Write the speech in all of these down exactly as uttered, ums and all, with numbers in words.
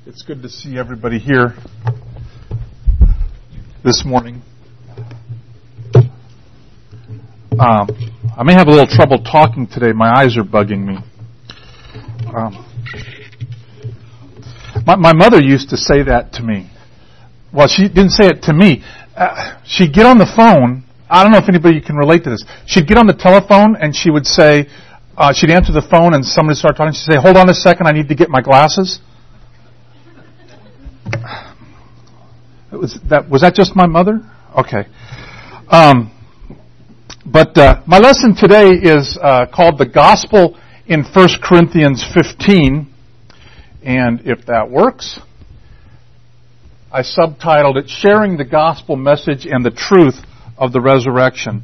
It's good to see everybody here this morning. Um, I may have a little trouble talking today. My eyes are bugging me. Um, my, my mother used to say that to me. Well, she didn't say it to me. Uh, she'd get on the phone. I don't know if anybody can relate to this. She'd get on the telephone and she would say, uh, she'd answer the phone and somebody would start talking. She'd say, "Hold on a second, I need to get my glasses." Was that, was that just my mother? Okay. Um, but uh, my lesson today is uh, called The Gospel in First Corinthians fifteen. And if that works, I subtitled it, Sharing the Gospel Message and the Truth of the Resurrection.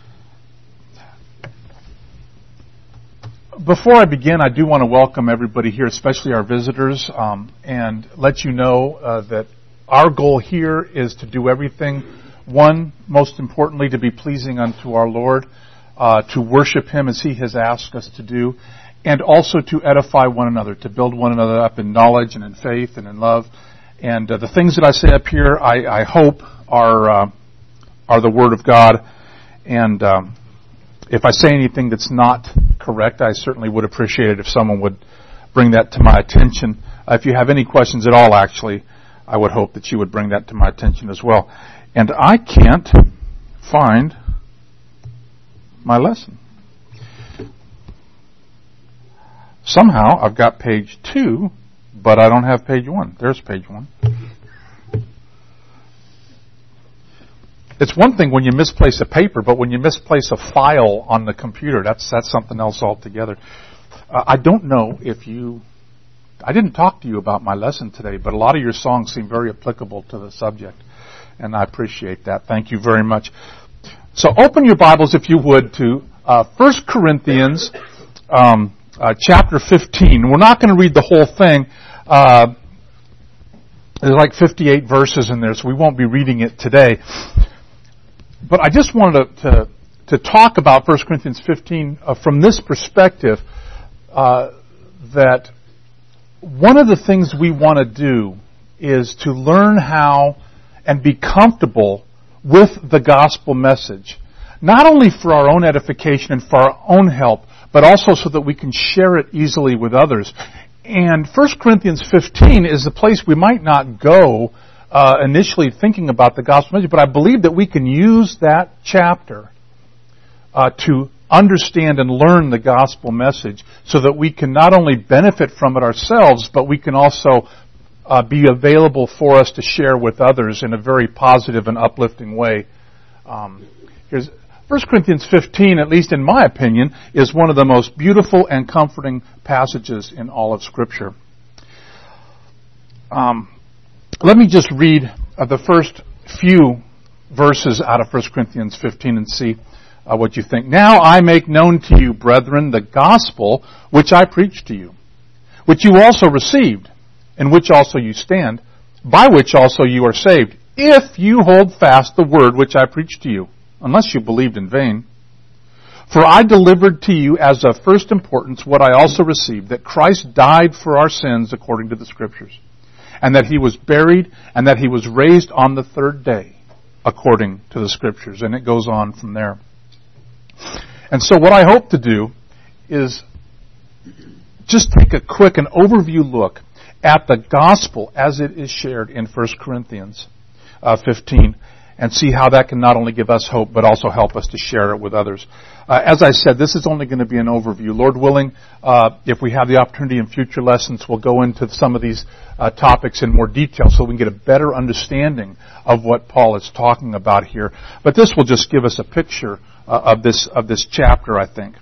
Before I begin, I do want to welcome everybody here, especially our visitors, um, and let you know uh, that our goal here is to do everything, one, most importantly, to be pleasing unto our Lord, uh, to worship Him as He has asked us to do, and also to edify one another, to build one another up in knowledge and in faith and in love. And uh, the things that I say up here, I, I hope are uh, are the Word of God. And um, if I say anything that's not correct, I certainly would appreciate it if someone would bring that to my attention. Uh, if you have any questions at all, actually, I would hope that you would bring that to my attention as well. And I can't find my lesson. Somehow I've got page two, but I don't have page one. There's page one. It's one thing when you misplace a paper, but when you misplace a file on the computer, that's that's something else altogether. Uh, I don't know if you... I didn't talk to you about my lesson today, but a lot of your songs seem very applicable to the subject, and I appreciate that. Thank you very much. So open your Bibles, if you would, to uh, First Corinthians um, uh, chapter fifteen. We're not going to read the whole thing. Uh, there's like fifty-eight verses in there, so we won't be reading it today. But I just wanted to, to, to talk about First Corinthians fifteen uh, from this perspective, uh, that one of the things we want to do is to learn how and be comfortable with the gospel message, not only for our own edification and for our own help, but also so that we can share it easily with others. And First Corinthians fifteen is a place we might not go uh, initially thinking about the gospel message, but I believe that we can use that chapter uh, to understand and learn the gospel message so that we can not only benefit from it ourselves, but we can also uh, be available for us to share with others in a very positive and uplifting way. Um, here's First Corinthians fifteen, at least in my opinion, is one of the most beautiful and comforting passages in all of Scripture. Um, let me just read uh, the first few verses out of First Corinthians fifteen and see Uh, what you think. Now I make known to you, brethren, the gospel which I preached to you, which you also received, in which also you stand, by which also you are saved, if you hold fast the word which I preached to you, unless you believed in vain. For I delivered to you as of first importance what I also received, that Christ died for our sins according to the Scriptures, and that He was buried, and that He was raised on the third day according to the Scriptures. And it goes on from there. And so what I hope to do is just take a quick and overview look at the gospel as it is shared in First Corinthians uh, fifteen and see how that can not only give us hope but also help us to share it with others. Uh, as I said, this is only going to be an overview. Lord willing, uh, if we have the opportunity in future lessons, we'll go into some of these uh, topics in more detail so we can get a better understanding of what Paul is talking about here. But this will just give us a picture Uh, of this of this chapter, I think.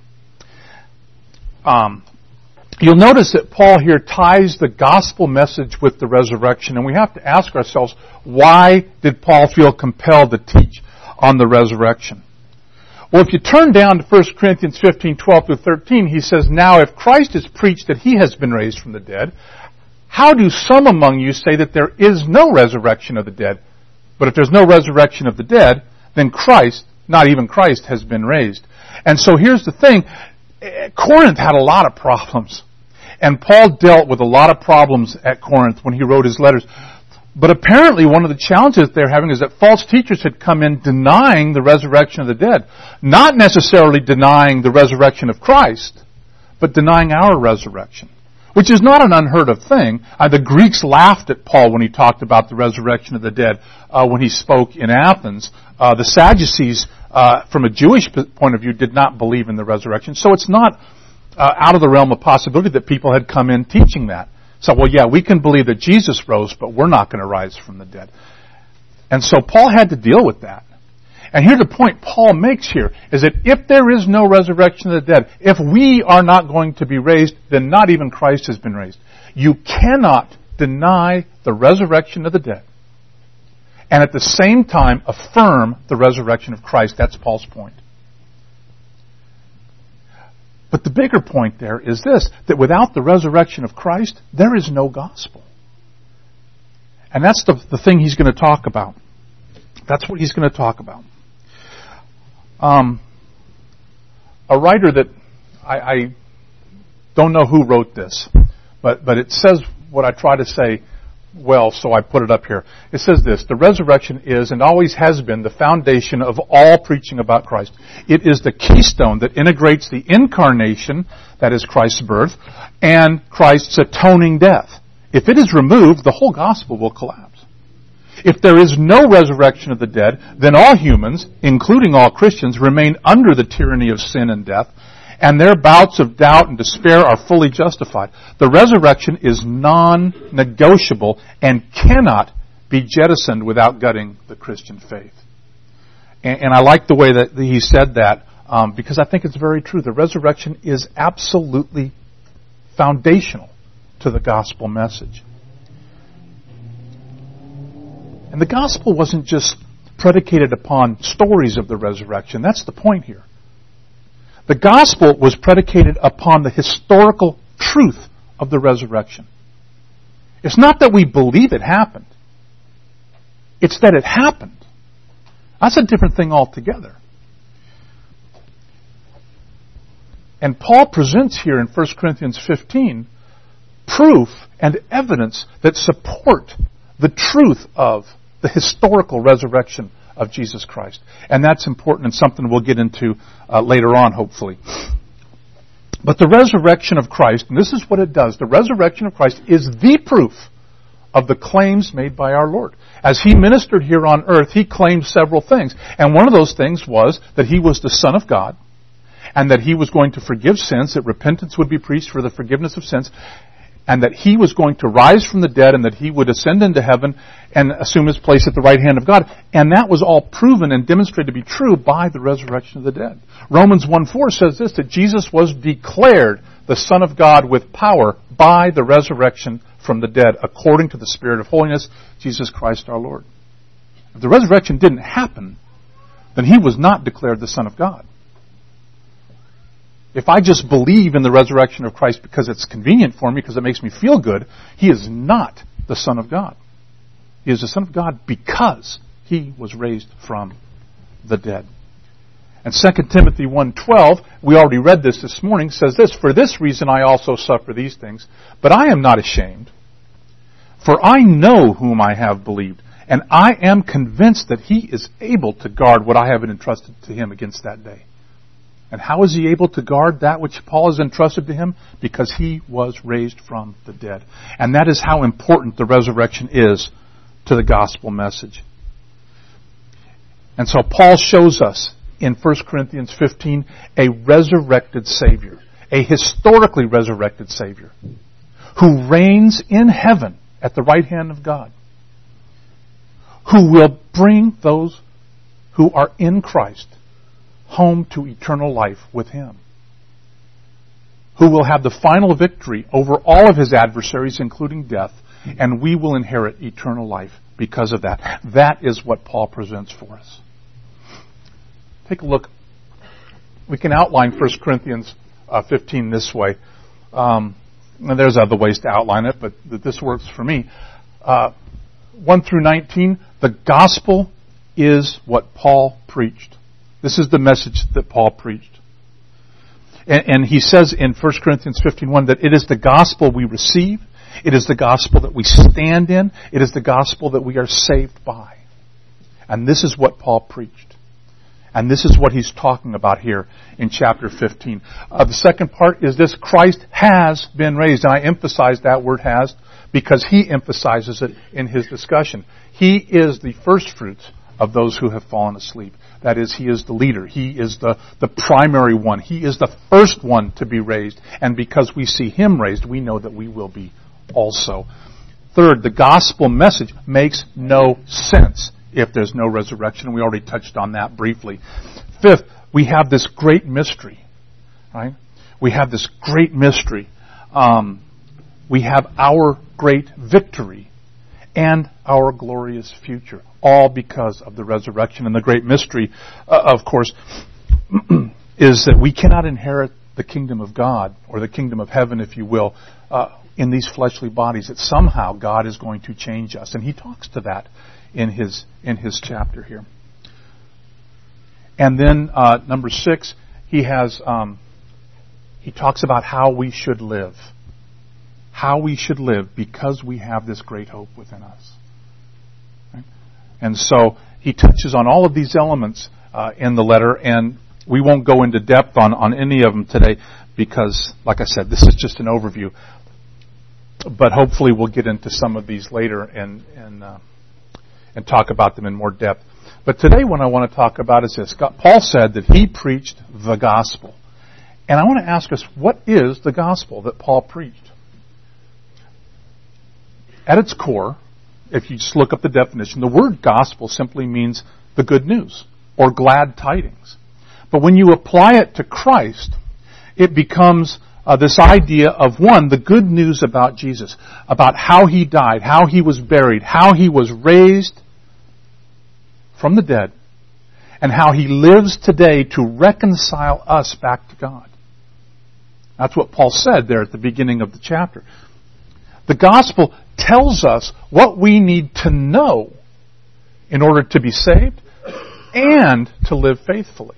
Um, you'll notice that Paul here ties the gospel message with the resurrection, and we have to ask ourselves, why did Paul feel compelled to teach on the resurrection? Well, if you turn down to First Corinthians fifteen, twelve through thirteen, he says, Now if Christ is preached that He has been raised from the dead, how do some among you say that there is no resurrection of the dead? But if there's no resurrection of the dead, then Christ, not even Christ, has been raised. And so here's the thing. Corinth had a lot of problems. And Paul dealt with a lot of problems at Corinth when he wrote his letters. But apparently one of the challenges they're having is that false teachers had come in denying the resurrection of the dead. Not necessarily denying the resurrection of Christ, but denying our resurrection. Which is not an unheard of thing. Uh, the Greeks laughed at Paul when he talked about the resurrection of the dead uh, when he spoke in Athens. Uh, the Sadducees, uh, from a Jewish point of view, did not believe in the resurrection. So it's not uh, out of the realm of possibility that people had come in teaching that. So, well, yeah, we can believe that Jesus rose, but we're not going to rise from the dead. And so Paul had to deal with that. And here the point Paul makes here is that if there is no resurrection of the dead, if we are not going to be raised, then not even Christ has been raised. You cannot deny the resurrection of the dead and at the same time affirm the resurrection of Christ. That's Paul's point. But the bigger point there is this, that without the resurrection of Christ, there is no gospel. And that's the, the thing he's going to talk about. That's what he's going to talk about. Um, a writer that I, I don't know who wrote this, but, but it says what I try to say well, so I put it up here. It says this: the resurrection is and always has been the foundation of all preaching about Christ. It is the keystone that integrates the incarnation, that is Christ's birth, and Christ's atoning death. If it is removed, the whole gospel will collapse. If there is no resurrection of the dead, then all humans, including all Christians, remain under the tyranny of sin and death, and their bouts of doubt and despair are fully justified. The resurrection is non-negotiable and cannot be jettisoned without gutting the Christian faith. And, and I like the way that he said that, um, because I think it's very true. The resurrection is absolutely foundational to the gospel message. And the gospel wasn't just predicated upon stories of the resurrection. That's the point here. The gospel was predicated upon the historical truth of the resurrection. It's not that we believe it happened. It's that it happened. That's a different thing altogether. And Paul presents here in First Corinthians fifteen proof and evidence that support the truth of the historical resurrection of Jesus Christ. And that's important and something we'll get into uh, later on, hopefully. But the resurrection of Christ, and this is what it does, the resurrection of Christ is the proof of the claims made by our Lord. As He ministered here on earth, He claimed several things. And one of those things was that He was the Son of God, and that He was going to forgive sins, that repentance would be preached for the forgiveness of sins, and that He was going to rise from the dead, and that He would ascend into heaven and assume His place at the right hand of God. And that was all proven and demonstrated to be true by the resurrection of the dead. Romans one four says this, that Jesus was declared the Son of God with power by the resurrection from the dead, according to the Spirit of holiness, Jesus Christ our Lord. If the resurrection didn't happen, then He was not declared the Son of God. If I just believe in the resurrection of Christ because it's convenient for me, because it makes me feel good, He is not the Son of God. He is the Son of God because He was raised from the dead. And Second Timothy one twelve, we already read this this morning, says this, "For this reason I also suffer these things, but I am not ashamed. For I know whom I have believed, and I am convinced that He is able to guard what I have entrusted to Him against that day." And how is He able to guard that which Paul has entrusted to him? Because He was raised from the dead. And that is how important the resurrection is to the gospel message. And so Paul shows us in First Corinthians fifteen a resurrected Savior, a historically resurrected Savior, who reigns in heaven at the right hand of God, who will bring those who are in Christ home to eternal life with Him, who will have the final victory over all of His adversaries, including death, and we will inherit eternal life because of that. That is what Paul presents for us. Take a look. We can outline First Corinthians uh, fifteen this way. Um, and there's other ways to outline it, but this works for me. Uh, one through nineteen, the gospel is what Paul preached. This is the message that Paul preached. And, and he says in First Corinthians fifteen one that it is the gospel we receive, it is the gospel that we stand in, it is the gospel that we are saved by. And this is what Paul preached. And this is what he's talking about here in chapter fifteen. Uh, the second part is this: Christ has been raised. And I emphasize that word "has" because he emphasizes it in his discussion. He is the first fruits of those who have fallen asleep. That is, he is the leader. He is the, the primary one. He is the first one to be raised. And because we see him raised, we know that we will be also. Third, the gospel message makes no sense if there's no resurrection. We already touched on that briefly. Fifth, we have this great mystery. Right? We have this great mystery. Um, we have our great victory and our glorious future, all because of the resurrection. And the great mystery, uh, of course, is that we cannot inherit the kingdom of God, or the kingdom of heaven, if you will, uh, in these fleshly bodies. That somehow God is going to change us. And he talks to that in his in his chapter here. And then uh, number six, he has um, he talks about how we should live. How we should live because we have this great hope within us. Right? And so he touches on all of these elements uh, in the letter, and we won't go into depth on, on any of them today because, like I said, this is just an overview. But hopefully we'll get into some of these later and and, uh, and talk about them in more depth. But today what I want to talk about is this. Paul said that he preached the gospel. And I want to ask us, what is the gospel that Paul preached? At its core, if you just look up the definition, the word gospel simply means the good news or glad tidings. But when you apply it to Christ, it becomes uh, this idea of, one, the good news about Jesus, about how he died, how he was buried, how he was raised from the dead, and how he lives today to reconcile us back to God. That's what Paul said there at the beginning of the chapter. The gospel tells us what we need to know in order to be saved and to live faithfully.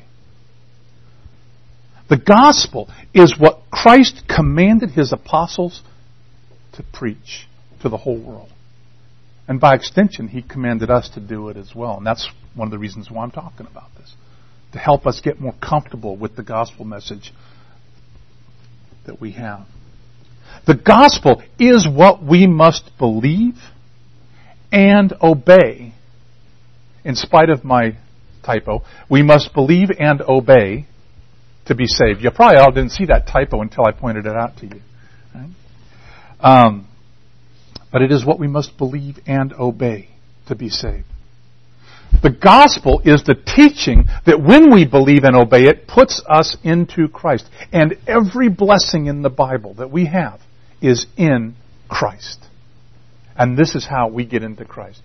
The gospel is what Christ commanded his apostles to preach to the whole world. And by extension, he commanded us to do it as well. And that's one of the reasons why I'm talking about this. To help us get more comfortable with the gospel message that we have. The gospel is what we must believe and obey. In spite of my typo, we must believe and obey to be saved. You probably all didn't see that typo until I pointed it out to you. Right? Um, but it is what we must believe and obey to be saved. The gospel is the teaching that when we believe and obey it, puts us into Christ. And every blessing in the Bible that we have is in Christ. And this is how we get into Christ.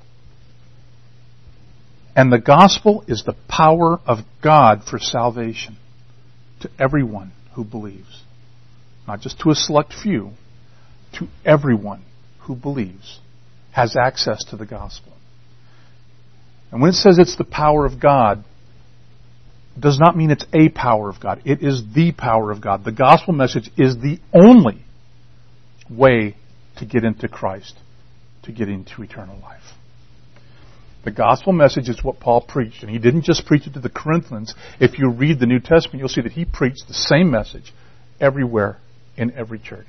And the gospel is the power of God for salvation to everyone who believes. Not just to a select few, to everyone who believes has access to the gospel. And when it says it's the power of God, it does not mean it's a power of God. It is the power of God. The gospel message is the only way to get into Christ, to get into eternal life. The gospel message is what Paul preached, and he didn't just preach it to the Corinthians. If you read the New Testament, you'll see that he preached the same message everywhere in every church.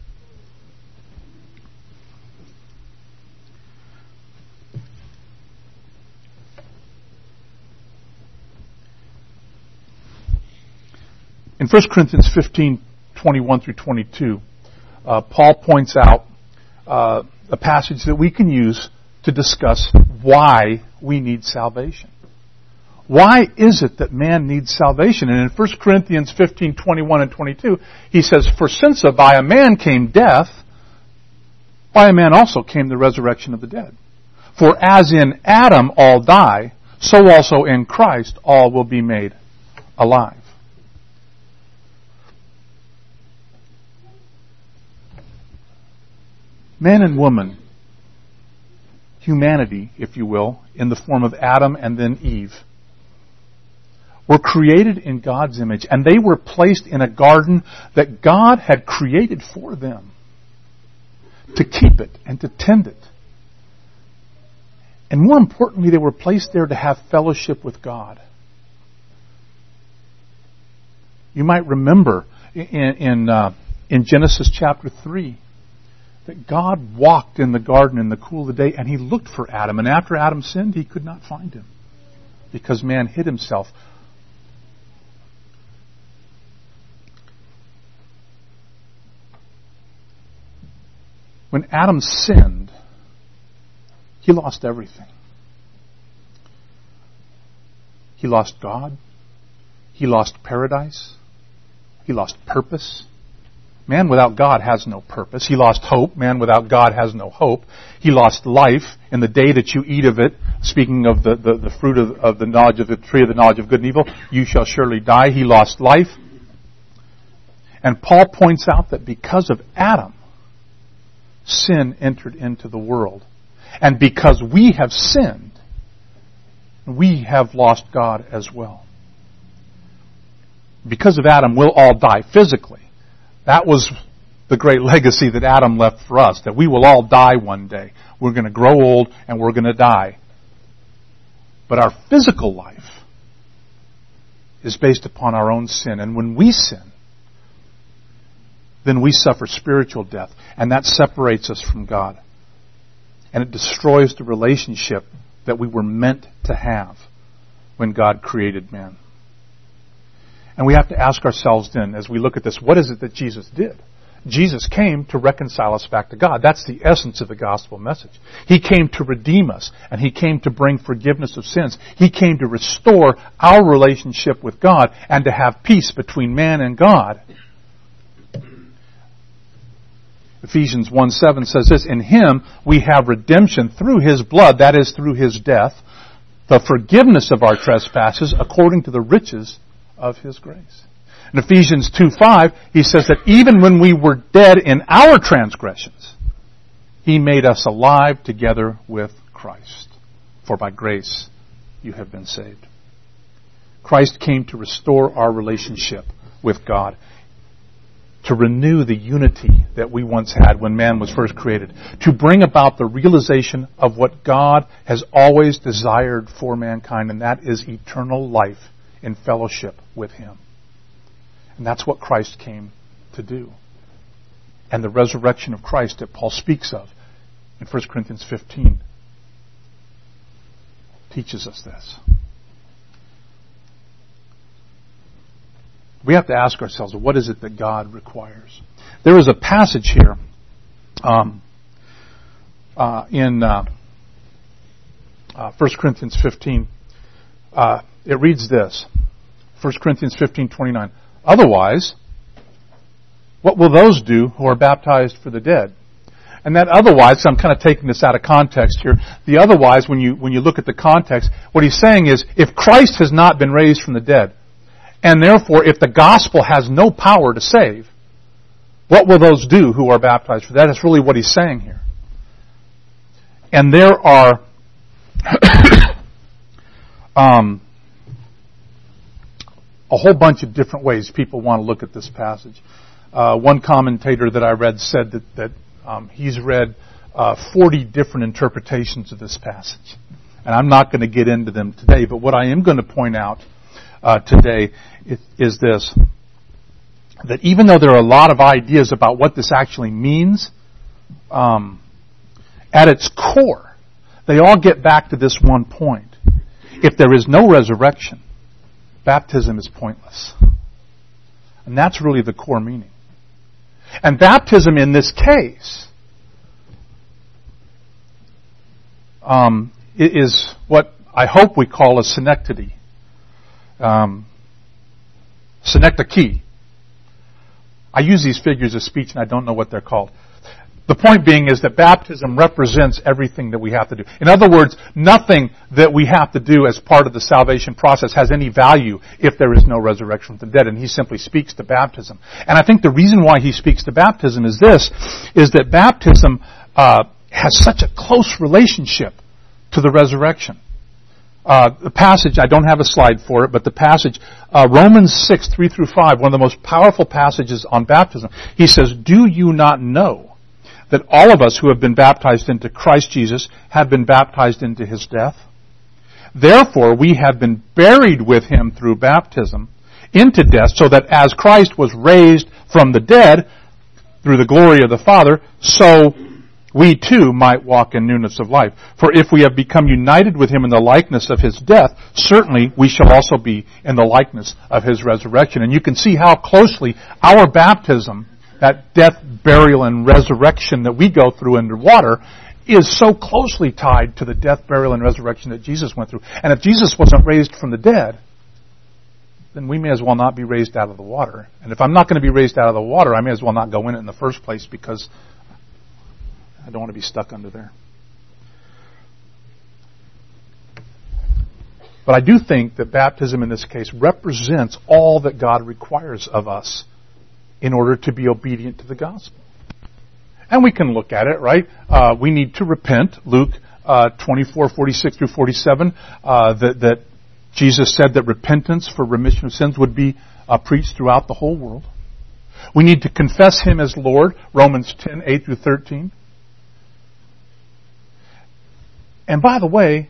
In First Corinthians fifteen, twenty-one through twenty-two, uh, Paul points out uh, a passage that we can use to discuss why we need salvation. Why is it that man needs salvation? And in First Corinthians fifteen, twenty-one and twenty-two, he says, "For since by a man came death, by a man also came the resurrection of the dead. For as in Adam all die, so also in Christ all will be made alive." Man and woman, humanity, if you will, in the form of Adam and then Eve, were created in God's image, and they were placed in a garden that God had created for them to keep it and to tend it. And more importantly, they were placed there to have fellowship with God. You might remember in in, uh, in Genesis chapter three that God walked in the garden in the cool of the day, and He looked for Adam. And after Adam sinned, He could not find him because man hid himself. When Adam sinned, he lost everything. He lost God. He lost paradise. He lost purpose. Man without God has no purpose. He lost hope. Man without God has no hope. He lost life. In the day that you eat of it, speaking of the, the, the fruit of, of the knowledge of the tree of the knowledge of good and evil, you shall surely die. He lost life. And Paul points out that because of Adam, sin entered into the world. And because we have sinned, we have lost God as well. Because of Adam, we'll all die physically. That was the great legacy that Adam left for us, that we will all die one day. We're going to grow old and we're going to die. But our physical life is based upon our own sin. And when we sin, then we suffer spiritual death. And that separates us from God. And it destroys the relationship that we were meant to have when God created man. And we have to ask ourselves then, as we look at this, what is it that Jesus did? Jesus came to reconcile us back to God. That's the essence of the gospel message. He came to redeem us, and He came to bring forgiveness of sins. He came to restore our relationship with God and to have peace between man and God. Ephesians one seven says this, in Him we have redemption through His blood, that is, through His death, the forgiveness of our trespasses according to the riches of His grace. In Ephesians two five, he says that even when we were dead in our transgressions, He made us alive together with Christ. For by grace you have been saved. Christ came to restore our relationship with God, to renew the unity that we once had when man was first created, to bring about the realization of what God has always desired for mankind, and that is eternal life in fellowship with Him. And that's what Christ came to do. And the resurrection of Christ that Paul speaks of in First Corinthians fifteen teaches us this. We have to ask ourselves, what is it that God requires? There is a passage here um, uh, in uh, uh, First Corinthians fifteen. Uh, it reads this, First Corinthians fifteen twenty-nine. Otherwise, what will those do who are baptized for the dead? And that otherwise, I'm kind of taking this out of context here. The otherwise, when you when you look at the context, what he's saying is, if Christ has not been raised from the dead, and therefore, if the gospel has no power to save, what will those do who are baptized for that? That's really what he's saying here. And there are um, a whole bunch of different ways people want to look at this passage. Uh, one commentator that I read said that, that um, he's read uh, forty different interpretations of this passage. And I'm not going to get into them today, but what I am going to point out Uh, today is, is this, that even though there are a lot of ideas about what this actually means, um, at its core, they all get back to this one point. If there is no resurrection, baptism is pointless. And that's really the core meaning. And baptism in this case um, is what I hope we call a synecdoche. Um, synecdoche. I use these figures of speech and I don't know what they're called. The point being is that baptism represents everything that we have to do. In other words, nothing that we have to do as part of the salvation process has any value if there is no resurrection from the dead. And he simply speaks to baptism. And I think the reason why he speaks to baptism is this, is that baptism uh, has such a close relationship to the resurrection. Uh, the passage, I don't have a slide for it, but the passage, uh, Romans six, three through five, one of the most powerful passages on baptism. He says, "Do you not know that all of us who have been baptized into Christ Jesus have been baptized into His death? Therefore we have been buried with Him through baptism into death, so that as Christ was raised from the dead through the glory of the Father, so we too might walk in newness of life. For if we have become united with Him in the likeness of His death, certainly we shall also be in the likeness of His resurrection." And you can see how closely our baptism, that death, burial, and resurrection that we go through under water, is so closely tied to the death, burial, and resurrection that Jesus went through. And if Jesus wasn't raised from the dead, then we may as well not be raised out of the water. And if I'm not going to be raised out of the water, I may as well not go in it in the first place, because I don't want to be stuck under there. But I do think that baptism in this case represents all that God requires of us in order to be obedient to the gospel. And we can look at it, right? Uh, we need to repent. Luke uh, twenty-four, forty-six through forty-seven, uh, that, that Jesus said that repentance for remission of sins would be uh, preached throughout the whole world. We need to confess Him as Lord, Romans ten, eight through thirteen. And by the way,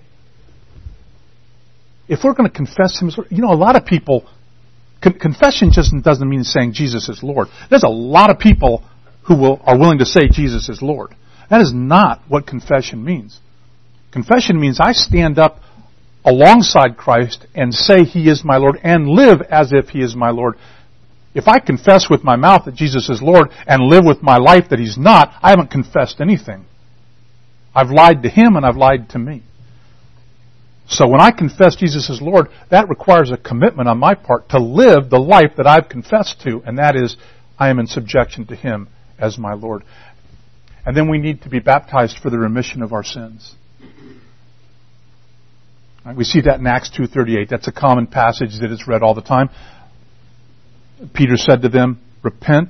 if we're going to confess Him as Lord, you know, a lot of people, con- confession just doesn't mean saying Jesus is Lord. There's a lot of people who will are willing to say Jesus is Lord. That is not what confession means. Confession means I stand up alongside Christ and say He is my Lord and live as if He is my Lord. If I confess with my mouth that Jesus is Lord and live with my life that He's not, I haven't confessed anything. I've lied to Him and I've lied to me. So when I confess Jesus as Lord, that requires a commitment on my part to live the life that I've confessed to, and that is I am in subjection to Him as my Lord. And then we need to be baptized for the remission of our sins. Right, we see that in Acts two thirty-eight. That's a common passage that is read all the time. Peter said to them, "Repent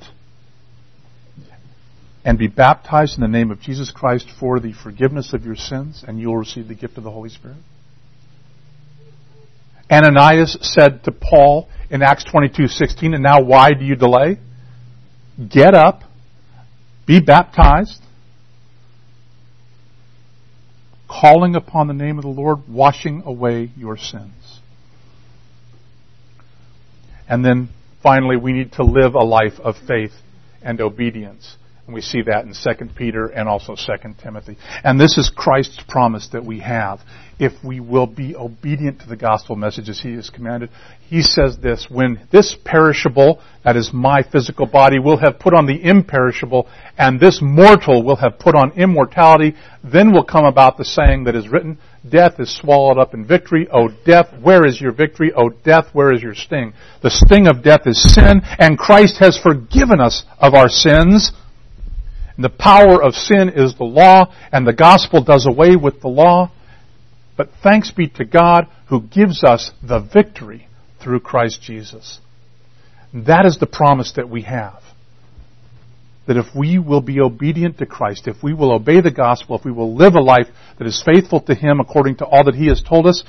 and be baptized in the name of Jesus Christ for the forgiveness of your sins, and you will receive the gift of the Holy Spirit." Ananias said to Paul in Acts twenty-two sixteen, "And now why do you delay? Get up, be baptized, calling upon the name of the Lord, washing away your sins." And then finally, we need to live a life of faith and obedience. And we see that in Second Peter and also Second Timothy. And this is Christ's promise that we have if we will be obedient to the gospel message as He has commanded. He says this, "When this perishable, that is my physical body, will have put on the imperishable, and this mortal will have put on immortality, then will come about the saying that is written, death is swallowed up in victory. O death, where is your victory? O death, where is your sting? The sting of death is sin, and Christ has forgiven us of our sins. And the power of sin is the law, and the gospel does away with the law. But thanks be to God who gives us the victory through Christ Jesus." And that is the promise that we have. That if we will be obedient to Christ, if we will obey the gospel, if we will live a life that is faithful to Him according to all that He has told us,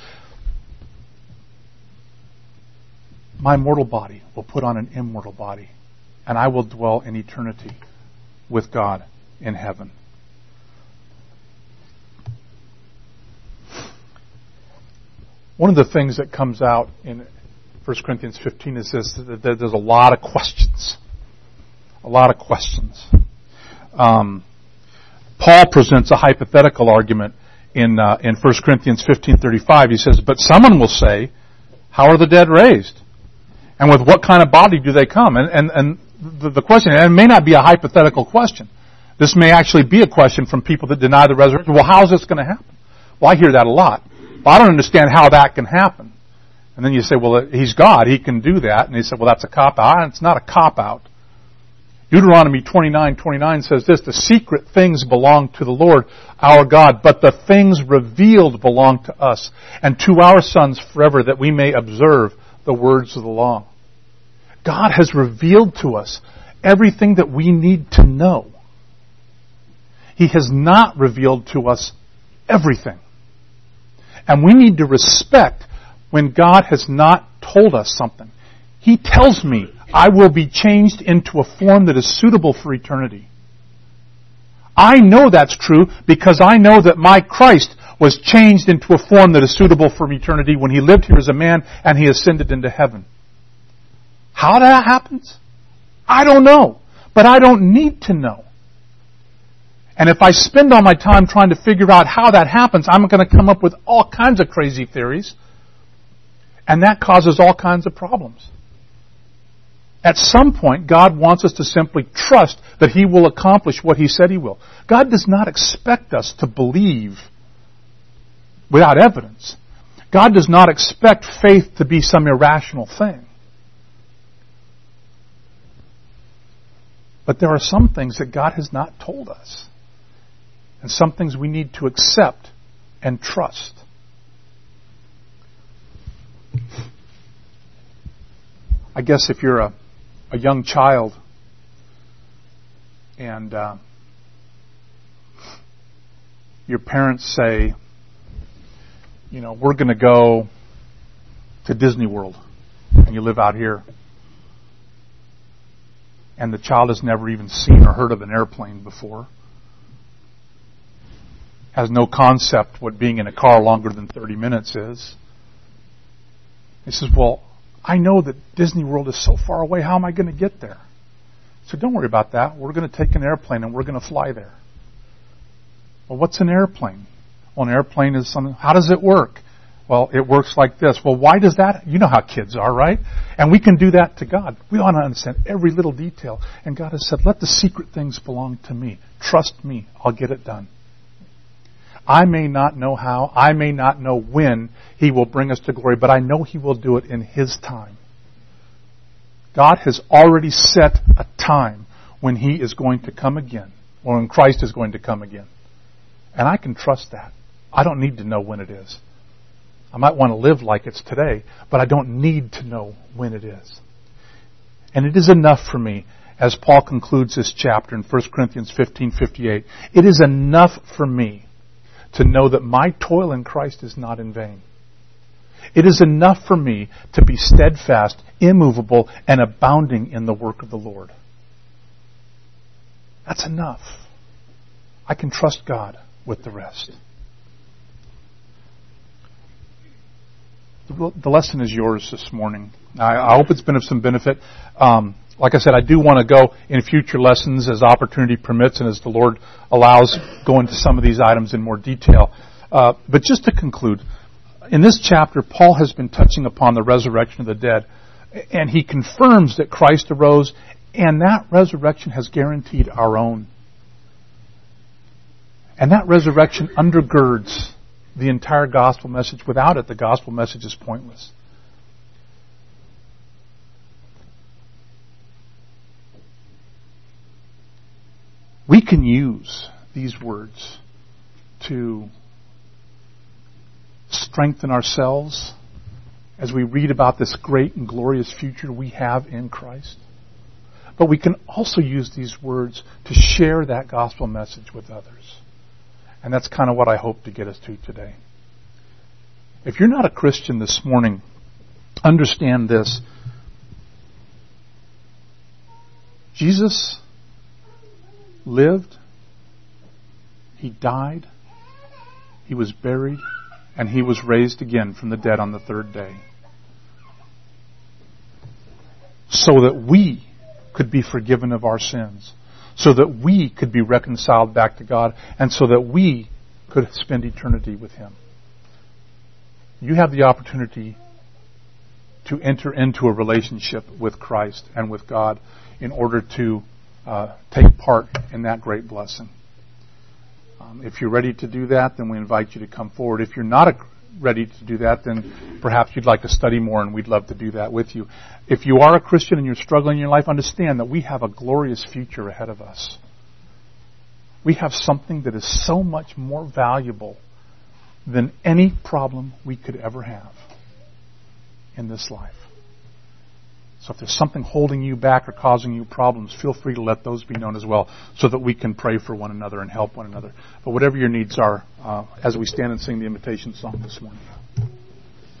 my mortal body will put on an immortal body, and I will dwell in eternity with God in heaven. One of the things that comes out in First Corinthians fifteen is this, that there's a lot of questions. A lot of questions. Um, Paul presents a hypothetical argument in uh, in First Corinthians fifteen thirty-five. He says, "But someone will say, how are the dead raised? And with what kind of body do they come?" And, and, and the, the question, and it may not be a hypothetical question. This may actually be a question from people that deny the resurrection. Well, how is this going to happen? Well, I hear that a lot. Well, I don't understand how that can happen. And then you say, well, He's God. He can do that. And they say, well, that's a cop-out. It's not a cop-out. Deuteronomy twenty-nine twenty-nine says this, "The secret things belong to the Lord our God, but the things revealed belong to us and to our sons forever, that we may observe the words of the law." God has revealed to us everything that we need to know. He has not revealed to us everything. And we need to respect when God has not told us something. He tells me I will be changed into a form that is suitable for eternity. I know that's true because I know that my Christ was changed into a form that is suitable for eternity when He lived here as a man and He ascended into heaven. How that happens? I don't know. But I don't need to know. And if I spend all my time trying to figure out how that happens, I'm going to come up with all kinds of crazy theories. And that causes all kinds of problems. At some point, God wants us to simply trust that He will accomplish what He said He will. God does not expect us to believe without evidence. God does not expect faith to be some irrational thing. But there are some things that God has not told us. And some things we need to accept and trust. I guess if you're a, a young child and uh, your parents say, you know, we're going to go to Disney World, and you live out here, and the child has never even seen or heard of an airplane before, has no concept what being in a car longer than thirty minutes is. He says, well, I know that Disney World is so far away, how am I going to get there? So don't worry about that. We're going to take an airplane and we're going to fly there. Well, what's an airplane? Well, an airplane is something, how does it work? Well, it works like this. Well, why does that? You know how kids are, right? And we can do that to God. We want to understand every little detail. And God has said, let the secret things belong to me. Trust me. I'll get it done. I may not know how, I may not know when He will bring us to glory, but I know He will do it in His time. God has already set a time when He is going to come again, or when Christ is going to come again. And I can trust that. I don't need to know when it is. I might want to live like it's today, but I don't need to know when it is. And it is enough for me, as Paul concludes this chapter in First Corinthians fifteen fifty-eight, it is enough for me to know that my toil in Christ is not in vain. It is enough for me to be steadfast, immovable, and abounding in the work of the Lord. That's enough. I can trust God with the rest. The lesson is yours this morning. I hope it's been of some benefit. Um, Like I said, I do want to go in future lessons as opportunity permits and as the Lord allows, go into some of these items in more detail. Uh, but just to conclude, in this chapter, Paul has been touching upon the resurrection of the dead. And he confirms that Christ arose, and that resurrection has guaranteed our own. And that resurrection undergirds the entire gospel message. Without it, the gospel message is pointless. We can use these words to strengthen ourselves as we read about this great and glorious future we have in Christ. But we can also use these words to share that gospel message with others. And that's kind of what I hope to get us to today. If you're not a Christian this morning, understand this. Jesus lived, He died, He was buried, and He was raised again from the dead on the third day. So that we could be forgiven of our sins. So that we could be reconciled back to God. And so that we could spend eternity with Him. You have the opportunity to enter into a relationship with Christ and with God in order to Uh, take part in that great blessing. Um, if you're ready to do that, then we invite you to come forward. If you're not a, ready to do that, then perhaps you'd like to study more, and we'd love to do that with you. If you are a Christian and you're struggling in your life, understand that we have a glorious future ahead of us. We have something that is so much more valuable than any problem we could ever have in this life. So if there's something holding you back or causing you problems, feel free to let those be known as well so that we can pray for one another and help one another. But whatever your needs are, uh, as we stand and sing the invitation song this morning.